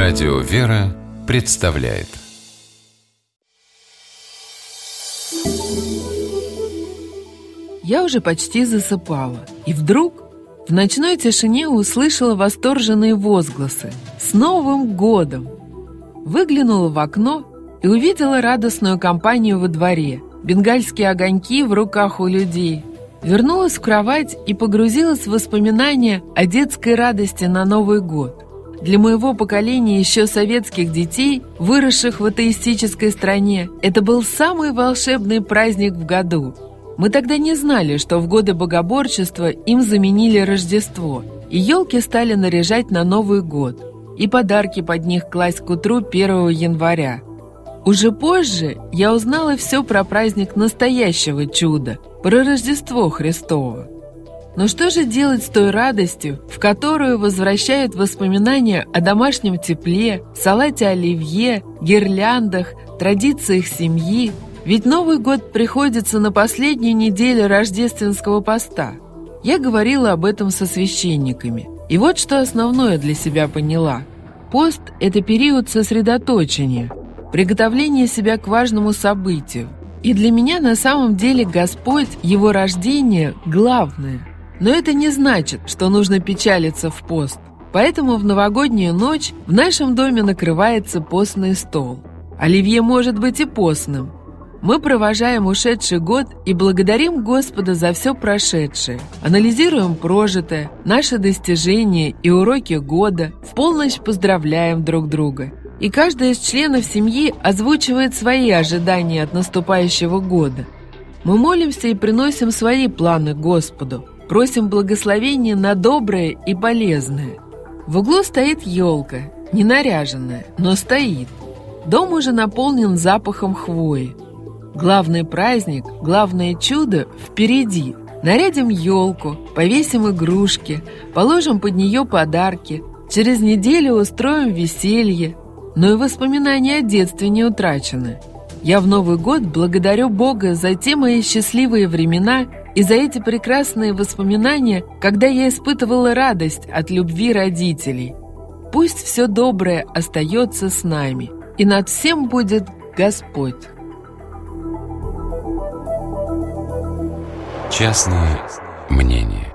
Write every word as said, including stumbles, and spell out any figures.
Радио «Вера» представляет. Я уже почти засыпала, и вдруг в ночной тишине услышала восторженные возгласы: «С Новым годом!». Выглянула в окно и увидела радостную компанию во дворе, бенгальские огоньки в руках у людей. Вернулась в кровать и погрузилась в воспоминания о детской радости на Новый год. Для моего поколения еще советских детей, выросших в атеистической стране, это был самый волшебный праздник в году. Мы тогда не знали, что в годы богоборчества им заменили Рождество, и елки стали наряжать на Новый год, и подарки под них класть к утру первого января. Уже позже я узнала все про праздник настоящего чуда, про Рождество Христово. Но что же делать с той радостью, в которую возвращают воспоминания о домашнем тепле, салате оливье, гирляндах, традициях семьи? Ведь Новый год приходится на последнюю неделю рождественского поста. Я говорила об этом со священниками. И вот что основное для себя поняла. Пост – это период сосредоточения, приготовления себя к важному событию. И для меня на самом деле Господь, Его рождение – главное. Но это не значит, что нужно печалиться в пост. Поэтому в новогоднюю ночь в нашем доме накрывается постный стол. Оливье может быть и постным. Мы провожаем ушедший год и благодарим Господа за все прошедшее. Анализируем прожитое, наши достижения и уроки года, в полночь поздравляем друг друга. И каждый из членов семьи озвучивает свои ожидания от наступающего года. Мы молимся и приносим свои планы Господу. Просим благословения на доброе и полезное. В углу стоит елка, не наряженная, но стоит. Дом уже наполнен запахом хвои. Главный праздник, главное чудо впереди. Нарядим елку, повесим игрушки, положим под нее подарки. Через неделю устроим веселье. Но и воспоминания о детстве не утрачены. Я в Новый год благодарю Бога за те мои счастливые времена и за эти прекрасные воспоминания, когда я испытывала радость от любви родителей. Пусть все доброе остается с нами, и над всем будет Господь. Частное мнение.